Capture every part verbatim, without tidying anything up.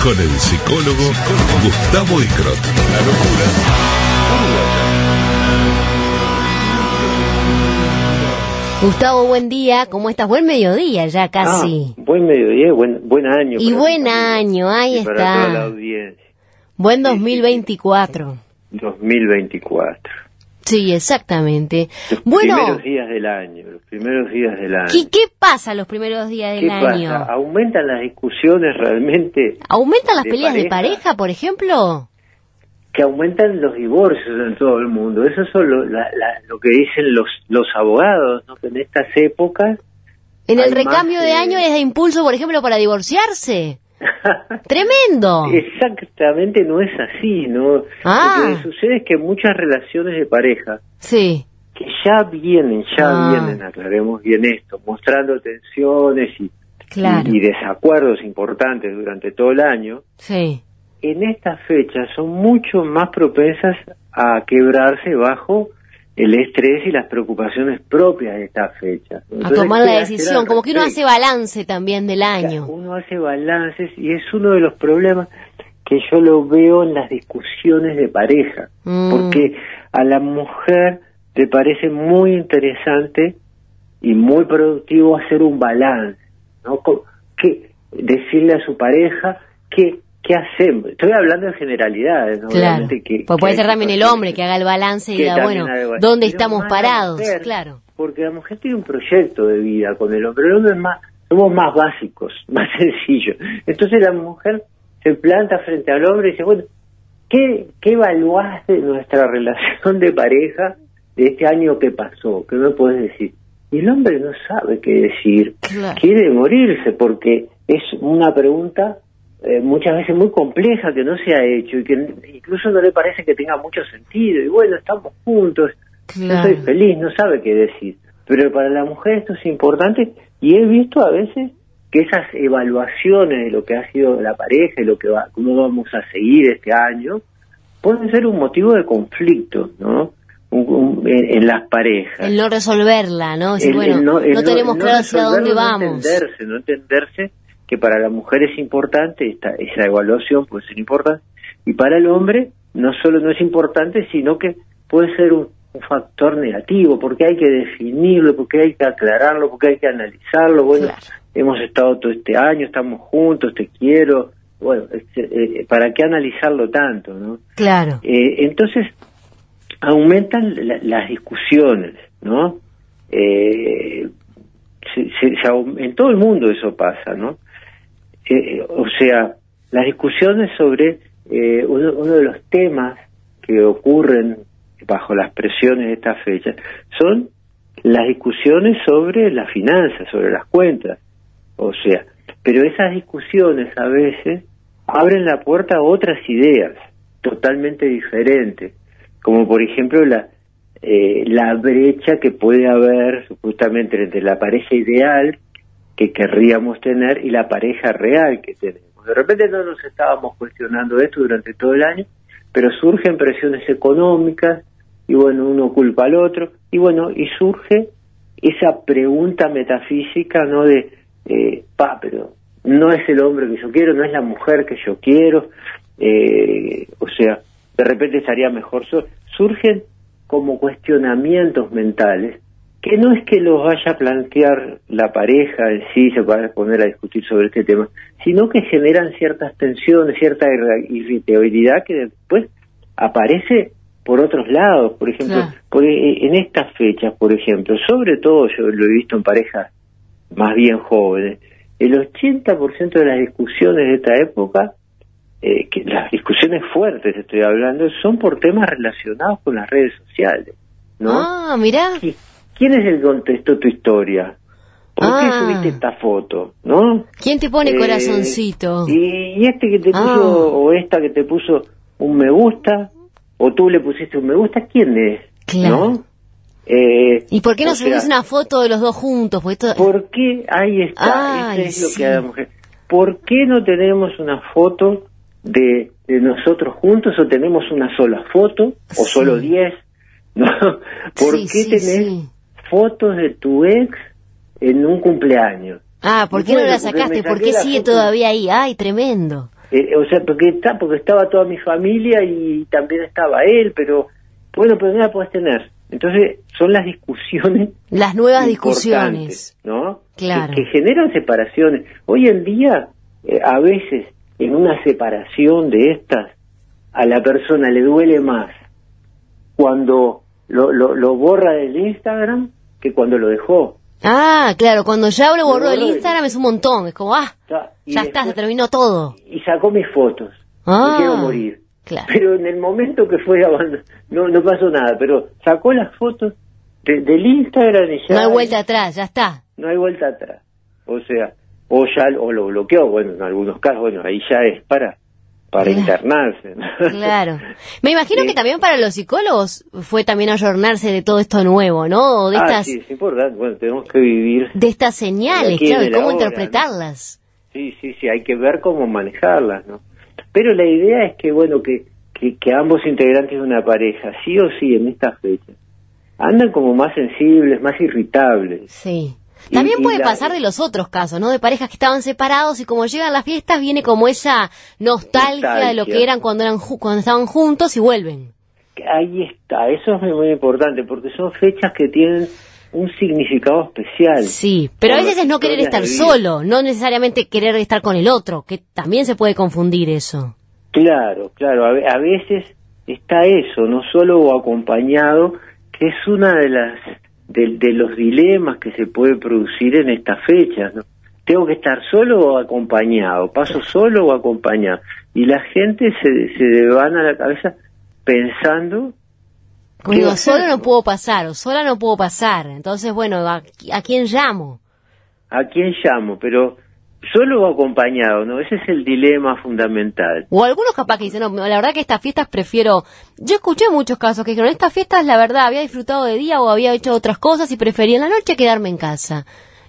con el psicólogo Gustavo Icrot. La locura uruguaya. Gustavo, buen día. ¿Cómo estás? Buen mediodía ya casi. Ah, buen mediodía, buen, buen año. Y buen año, ahí está. Para toda la audiencia. Buen dos mil veinticuatro. dos mil veinticuatro. Sí, exactamente. Los bueno, primeros días del año, los primeros días del año. ¿qué, qué pasa los primeros días del ¿Qué año? pasa? ¿Aumentan las discusiones realmente? ¿Aumentan las de peleas de pareja? pareja, por ejemplo? Que aumentan los divorcios en todo el mundo. Eso es lo, la, la, lo que dicen los los abogados, ¿no? Que en estas épocas... En el hay recambio más, de eh, año les da impulso, por ejemplo, para divorciarse. ¡Tremendo! Exactamente, no es así, ¿no? Ah. Lo que sucede es que muchas relaciones de pareja Sí. que ya vienen, ya Ah. vienen, aclaremos bien esto, mostrando tensiones y, Claro. y, y desacuerdos importantes durante todo el año, Sí. en estas fechas son mucho más propensas a quebrarse bajo el estrés y las preocupaciones propias de estas fechas. A Entonces, tomar ¿qué la hacer decisión, al como que uno hace respecto? balance también del año. Uno hace balances y es uno de los problemas que yo lo veo en las discusiones de pareja, Mm. porque a la mujer le parece muy interesante y muy productivo hacer un balance, ¿no? Co- que decirle a su pareja que qué hacemos. Estoy hablando en generalidades, ¿no? Claro. Obviamente que, Pues que puede hay ser también el situaciones hombre que haga el balance y que diga, también bueno, hay balance. ¿dónde Pero estamos más la parados? mujer, Claro. Porque la mujer tiene un proyecto de vida con el hombre. El hombre es más, somos más básicos, más sencillos. Entonces la mujer se planta frente al hombre y dice, bueno, ¿qué, qué evaluaste de nuestra relación de pareja de este año que pasó? ¿Qué me puedes decir? Y el hombre no sabe qué decir. Claro. Quiere morirse porque es una pregunta eh, muchas veces muy compleja que no se ha hecho y que incluso no le parece que tenga mucho sentido. Y bueno, estamos juntos, yo Claro. soy feliz, no sabe qué decir. Pero para la mujer esto es importante y he visto a veces que esas evaluaciones de lo que ha sido la pareja y lo que va, cómo vamos a seguir este año, pueden ser un motivo de conflicto, ¿no? Un- un- en, en las parejas. El no resolverla, ¿no? Decir, El- bueno, el no, el tenemos el claro hacia dónde resolverlo, vamos. No entenderse, no entenderse que para la mujer es importante, esta, esa evaluación puede ser importante, y para el hombre no solo no es importante, sino que puede ser un, un factor negativo, porque hay que definirlo, porque hay que aclararlo, porque hay que analizarlo. Bueno, Claro. hemos estado todo este año, estamos juntos, te quiero. Bueno, este, eh, ¿para qué analizarlo tanto, no? Claro. Eh, entonces, aumentan la- las discusiones, ¿no? Eh, se- se- se aum- en todo el mundo eso pasa, ¿no? Eh, o sea, las discusiones sobre eh, uno, uno de los temas que ocurren bajo las presiones de esta fecha son las discusiones sobre las finanzas, sobre las cuentas. O sea, pero esas discusiones a veces abren la puerta a otras ideas totalmente diferentes, como por ejemplo la eh, la brecha que puede haber supuestamente entre la pareja ideal que querríamos tener y la pareja real que tenemos. De repente no nos estábamos cuestionando esto durante todo el año, pero surgen presiones económicas y bueno, uno culpa al otro y bueno, y surge esa pregunta metafísica, ¿no? De, eh, pa, pero no es el hombre que yo quiero, no es la mujer que yo quiero, eh, o sea, de repente estaría mejor. So- surgen como cuestionamientos mentales que no es que los vaya a plantear la pareja en sí, se va a poner a discutir sobre este tema, sino que generan ciertas tensiones, cierta irra- irritabilidad que después aparece por otros lados. Por ejemplo, Claro. por, en estas fechas, por ejemplo, sobre todo yo lo he visto en parejas más bien jóvenes, el ochenta por ciento de las discusiones de esta época, eh, que las discusiones fuertes estoy hablando, son por temas relacionados con las redes sociales, ¿no? Ah, mirá. ¿Qui- ¿Quién es el que contestó tu historia? ¿Por Ah. qué subiste esta foto? ¿No? ¿Quién te pone Eh, corazoncito? Y, y este que te puso, Ah. o esta que te puso un me gusta, o tú le pusiste un me gusta, ¿quién es? Claro. ¿No? Eh, ¿Y por qué no o subís sea, una foto de los dos juntos? Porque esto... ¿Por qué? Ahí está, Ay, eso es lo sí. que hace la mujer. ¿Por qué no tenemos una foto de, de nosotros juntos o tenemos una sola foto o Sí. solo diez? ¿No? ¿Por Sí, qué sí, tenés sí. fotos de tu ex en un cumpleaños? Ah, ¿por Y qué no bueno, la porque sacaste? me ¿Por saqué qué la sigue foto. todavía ahí? Ay, tremendo. Eh, o sea, porque está, porque estaba toda mi familia y también estaba él, pero bueno, pero no la podés tener. Entonces son las discusiones, las nuevas discusiones, ¿no? Claro. Que, que generan separaciones. Hoy en día, eh, a veces en una separación de estas, a la persona le duele más cuando lo, lo, lo borra del Instagram que cuando lo dejó. Ah, claro, cuando ya lo borró Lo del borró Instagram y- es un montón, es como, ah, Ya, y ya está, se después- terminó todo. Y sacó mis fotos. Ah, Me quiero morir. claro. Pero en el momento que fue abandonado, no, no pasó nada, pero sacó las fotos de- del Instagram y ya No hay vuelta atrás, ya está. no hay vuelta atrás. O sea, o ya o lo bloqueó, bueno, en algunos casos, bueno, ahí ya es para para Claro. internarse. ¿no? Claro. Me imagino Sí. que también para los psicólogos fue también ayornarse de todo esto nuevo, ¿no? O de Ah, estas, sí, es importante. Bueno, tenemos que vivir. de estas señales, Aquí claro, en y el cómo ahora, interpretarlas. Sí, sí, sí, hay que ver cómo manejarlas, ¿no? Pero la idea es que, bueno, que, que, que ambos integrantes de una pareja, sí o sí, en estas fechas, andan como más sensibles, más irritables. Sí. Y- También y puede la- pasar de los otros casos, ¿no? De parejas que estaban separados y como llegan las fiestas viene como esa nostalgia, de lo Nostalgia. que eran cuando eran ju- cuando estaban juntos y vuelven. Ahí está, eso es muy, muy importante, porque son fechas que tienen un significado especial. Sí, pero a Con veces es las no querer estar historias de vida. solo, no necesariamente querer estar con el otro, que también se puede confundir eso. Claro, claro, a, ve- a veces está eso, no solo o acompañado, que es una de las de, de los dilemas que se puede producir en estas fechas, ¿no? Tengo que estar solo o acompañado, paso solo o acompañado, y la gente se, se van a la cabeza pensando Como ¿qué digo, va a hacer? solo no puedo pasar, o sola no puedo pasar, entonces bueno, ¿a, a quién llamo? a quién llamo, pero solo o acompañado, ¿no? Ese es el dilema fundamental. O algunos capaz que dicen, no, la verdad que estas fiestas prefiero... Yo escuché muchos casos que dijeron, estas fiestas la verdad había disfrutado de día o había hecho otras cosas y prefería en la noche quedarme en casa.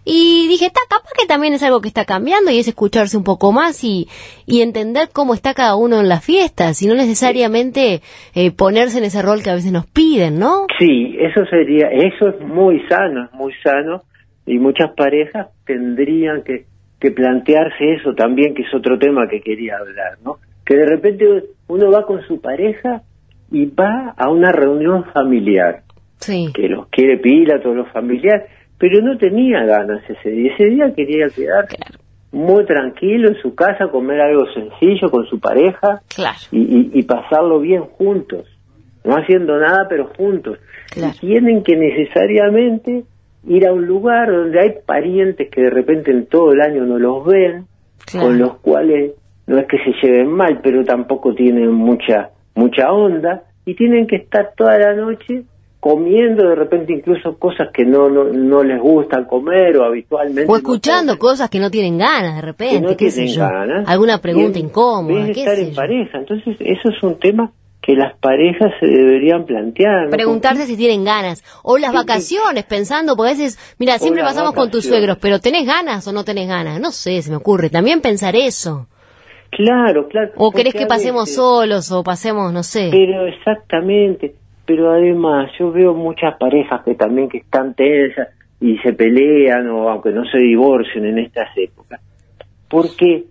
Y dije, está, capaz que también es algo que está cambiando y es escucharse un poco más y, y entender cómo está cada uno en las fiestas y no necesariamente eh, ponerse en ese rol que a veces nos piden, ¿no? Sí, eso sería, eso es muy sano, es muy sano, y muchas parejas tendrían que, que plantearse eso también, que es otro tema que quería hablar, ¿no? Que de repente uno va con su pareja y va a una reunión familiar, Sí. que los quiere pila, todos los familiares, pero no tenía ganas ese día, ese día quería quedarse muy tranquilo en su casa, comer algo sencillo con su pareja Claro. y, y, y pasarlo bien juntos, no haciendo nada pero juntos. Claro. Y tienen que necesariamente ir a un lugar donde hay parientes que de repente en todo el año no los ven, Claro. con los cuales no es que se lleven mal, pero tampoco tienen mucha mucha onda, y tienen que estar toda la noche comiendo de repente incluso cosas que no no, no les gustan comer o habitualmente O escuchando no comen, cosas que no tienen ganas de que repente, no qué sé tienen yo. ganas. Alguna pregunta Y en incómoda, vez de qué estar sé en yo. pareja. Entonces eso es un tema que las parejas se deberían plantear, ¿no? Preguntarse si tienen ganas. O las Sí, sí. vacaciones, pensando, porque a veces, mira, siempre las pasamos con tus vacaciones. suegros, pero ¿tenés ganas o no tenés ganas? No sé, se me ocurre. También pensar eso. Claro, claro. O querés porque que a pasemos veces- solos o pasemos, no sé. Pero exactamente, pero además yo veo muchas parejas que también que están tensas y se pelean, o aunque no se divorcien en estas épocas, porque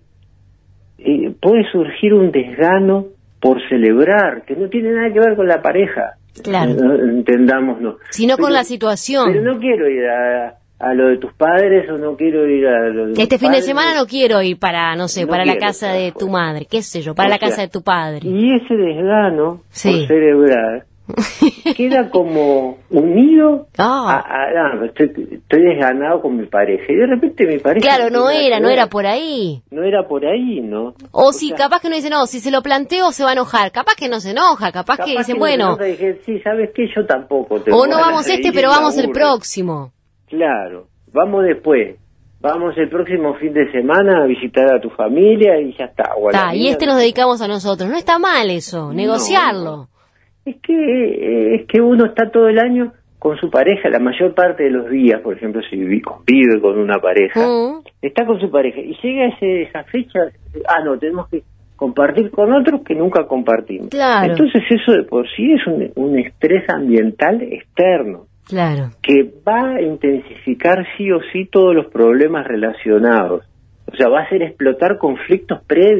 eh, puede surgir un desgano por celebrar, que no tiene nada que ver con la pareja, Claro. eh, entendámonos. Sino con Pero- la situación. Pero no quiero ir a, a lo de tus padres, o no quiero ir a lo de Este mis fin de padres. semana no quiero ir para, no sé, No para la quiero casa estar de tu afuera. madre, qué sé yo, para O la sea, casa de tu padre. Y ese desgano Sí. por celebrar queda como unido Ah. a, a- ah, estoy, estoy desganado con mi pareja, y de repente mi pareja Claro, no tiene nada era, que no ver. era por ahí. No era por ahí, ¿no? O si sea, capaz que uno dice, no, si se lo planteo se va a enojar. Capaz que no se enoja, capaz, que dicen, no bueno, se enoja, y dije, sí, ¿sabes qué? Yo tampoco te o voy no a vamos seguir, este, pero me vamos el aburre. próximo. Claro, vamos después. Vamos el próximo fin de semana a visitar a tu familia y ya está. o a la Está, y mía, este no nos sé. dedicamos a nosotros. No está mal eso, negociarlo. no. Es que eh, es que uno está todo el año con su pareja, la mayor parte de los días, por ejemplo, si vi- convive con una pareja, Mm. está con su pareja y llega ese, esa fecha, ah, no, tenemos que compartir con otros que nunca compartimos. Claro. Entonces eso de por sí es un, un estrés ambiental externo Claro. que va a intensificar sí o sí todos los problemas relacionados. O sea, va a hacer explotar conflictos previos.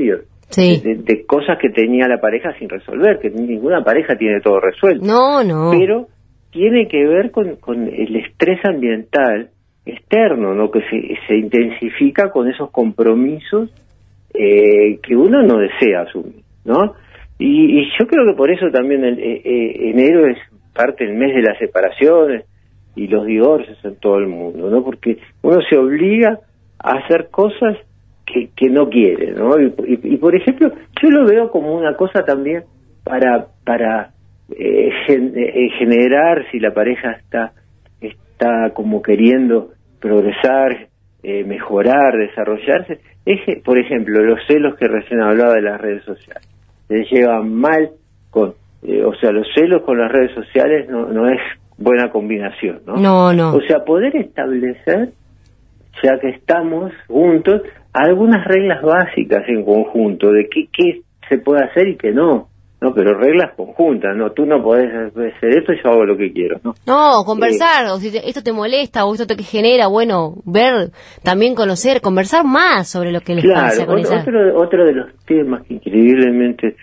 Sí. De, de cosas que tenía la pareja sin resolver, que ninguna pareja tiene todo resuelto. No, no. Pero tiene que ver con, con el estrés ambiental externo, ¿no? Que se, se intensifica con esos compromisos eh, que uno no desea asumir, ¿no? Y, y yo creo que por eso también el, eh, eh, enero es parte del mes de las separaciones y los divorcios en todo el mundo, ¿no? Porque uno se obliga a hacer cosas que, que no quiere, ¿no? Y, y, y por ejemplo, yo lo veo como una cosa también para para eh, gen, eh, generar, si la pareja está está como queriendo progresar, eh, mejorar, desarrollarse, es, por ejemplo, los celos que recién hablaba de las redes sociales. Se llevan mal con, eh, o sea, los celos con las redes sociales no, no es buena combinación, ¿no? No, no. O sea, poder establecer, ya que estamos juntos, algunas reglas básicas en conjunto de qué, qué se puede hacer y qué no, ¿no? Pero reglas conjuntas, ¿no? Tú no podés hacer esto, yo hago lo que quiero, ¿no? No, conversar, eh, o si te, esto te molesta o esto te genera, bueno, ver, también conocer, conversar más sobre lo que les claro, pasa con otro, esa... otro, otro de los temas que increíblemente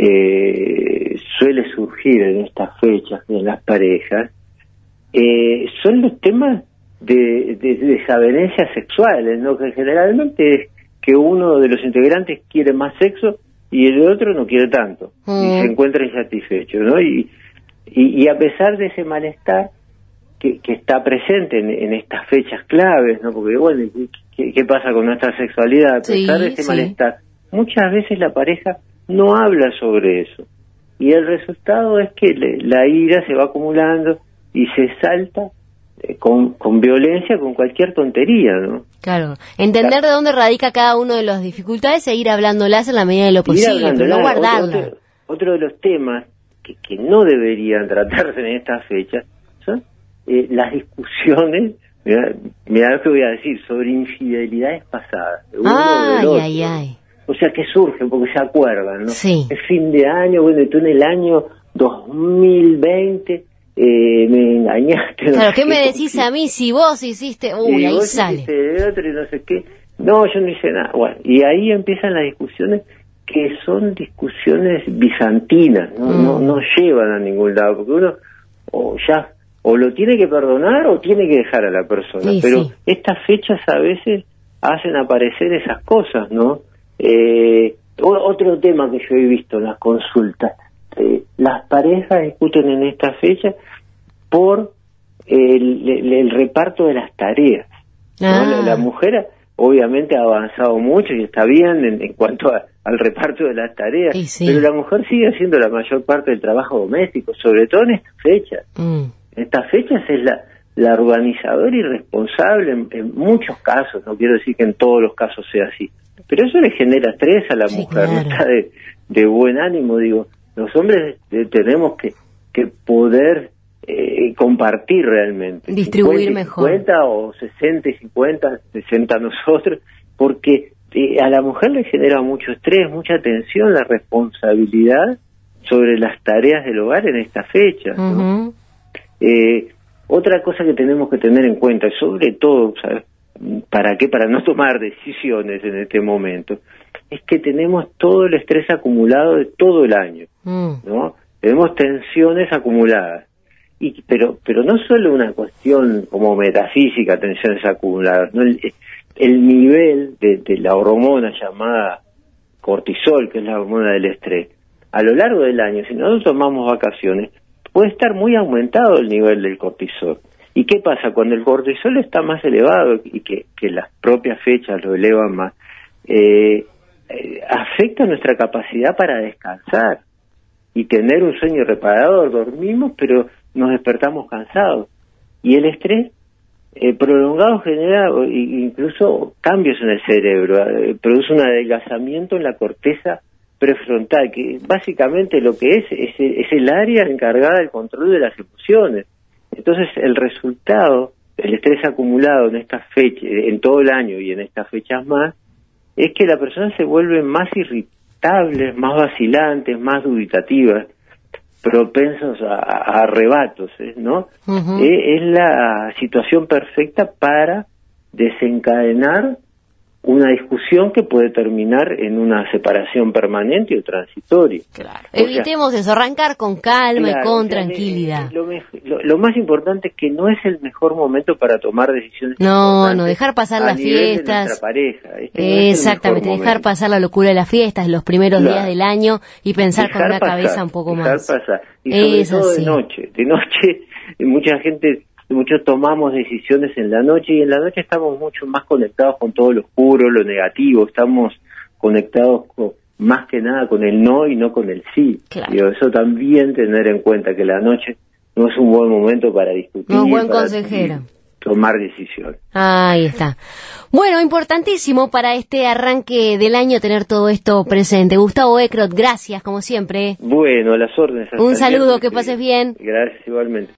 eh, suele surgir en estas fechas en las parejas eh, son los temas de, de, de desavenencias sexuales, ¿no? Que generalmente es que uno de los integrantes quiere más sexo y el otro no quiere tanto, mm. y se encuentra insatisfecho, ¿no? Y, y, y a pesar de ese malestar que, que está presente en, en estas fechas claves, ¿no? Porque, bueno, ¿qué, qué pasa con nuestra sexualidad? A pesar sí, de ese sí. malestar, muchas veces la pareja no habla sobre eso. Y el resultado es que le, la ira se va acumulando y se salta eh, con, con violencia, con cualquier tontería, ¿no? Claro, entender claro. de dónde radica cada uno de las dificultades e ir hablándolas en la medida de lo posible, pero no guardarlas. Otro, otro de los temas que, que no deberían tratarse en estas fechas son eh, las discusiones, mirá, mirá lo que voy a decir, sobre infidelidades pasadas. De uno ay, del otro. ay, ay. O sea, que surgen porque se acuerdan, ¿no? Sí. Es fin de año, bueno, y tú en el año dos mil veinte eh, me engañaste. Claro, no ¿qué sé me qué, decís a mí si vos hiciste? Uy, y ahí vos sale. Hiciste de otro y no sé qué. No, yo no hice nada. Bueno, y ahí empiezan las discusiones que son discusiones bizantinas, ¿no? Mm. No, no llevan a ningún lado, porque uno o ya o lo tiene que perdonar o tiene que dejar a la persona. Sí, pero sí. Estas fechas a veces hacen aparecer esas cosas, ¿no? Eh, otro tema que yo he visto en las consultas, eh, las parejas discuten en esta fecha por el, el, el reparto de las tareas, ¿no? Ah. la, la mujer obviamente ha avanzado mucho y está bien en, en cuanto a, al reparto de las tareas, sí. pero la mujer sigue haciendo la mayor parte del trabajo doméstico, sobre todo en estas fechas. Mm. En estas fechas es la, la organizadora y responsable en, en muchos casos, no quiero decir que en todos los casos sea así, pero eso le genera estrés a la sí, mujer, claro. no está de, de buen ánimo, digo, los hombres eh, tenemos que, que poder eh, compartir realmente. Distribuir cincuenta, mejor. cincuenta o sesenta y cincuenta, sesenta nosotros, porque eh, a la mujer le genera mucho estrés, mucha tensión, la responsabilidad sobre las tareas del hogar en esta fecha, ¿no? Uh-huh. eh, otra cosa que tenemos que tener en cuenta, sobre todo, ¿sabes? ¿Para qué? Para no tomar decisiones en este momento, es que tenemos todo el estrés acumulado de todo el año, mm. ¿no? Tenemos tensiones acumuladas, y pero pero no solo una cuestión como metafísica, tensiones acumuladas, ¿no? El, el nivel de, de la hormona llamada cortisol, que es la hormona del estrés, a lo largo del año, si nosotros tomamos vacaciones, puede estar muy aumentado el nivel del cortisol. ¿Y qué pasa? Cuando el cortisol está más elevado y que, que las propias fechas lo elevan más, eh, eh, afecta nuestra capacidad para descansar y tener un sueño reparador. Dormimos, pero nos despertamos cansados. Y el estrés eh, prolongado genera incluso cambios en el cerebro, eh, produce un adelgazamiento en la corteza prefrontal, que básicamente lo que es, es es el área encargada del control de las emociones. Entonces el resultado del estrés acumulado en estas fechas, en todo el año y en estas fechas más, es que la persona se vuelve más irritable, más vacilantes, más dubitativas, propensos a, a arrebatos, ¿eh? ¿no? Uh-huh. eh, es la situación perfecta para desencadenar una discusión que puede terminar en una separación permanente o transitoria. Claro. Evitemos sea, eso, arrancar con calma claro, y con o sea, tranquilidad. Lo, lo, lo más importante es que no es el mejor momento para tomar decisiones. No, no, dejar pasar las fiestas. De pareja. Este no Exactamente, es el dejar pasar la locura de las fiestas, los primeros claro. días del año y pensar dejar con una pasar, cabeza un poco dejar más. Pasar. Y sobre es todo así. de noche. De noche, mucha gente... Muchos tomamos decisiones en la noche y en la noche estamos mucho más conectados con todo lo oscuro, lo negativo, estamos conectados con, más que nada con el no y no con el sí. Claro. Digo, eso también tener en cuenta que la noche no es un buen momento para discutir, no, buen para consejero. tomar decisiones. Ahí está. Bueno, importantísimo para este arranque del año tener todo esto presente. Gustavo Ekrot, gracias como siempre. Bueno, a las órdenes. Un saludo, que pases bien. Gracias igualmente.